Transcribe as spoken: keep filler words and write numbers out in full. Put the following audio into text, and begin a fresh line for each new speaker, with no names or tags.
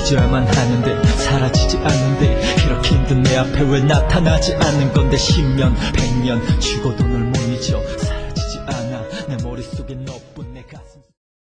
잊어야만 하는데 사라지지 않는데 이렇게 힘든 내 앞에 왜 나타나지 않는 건데 십년 백년 죽어도 널 못 잊어.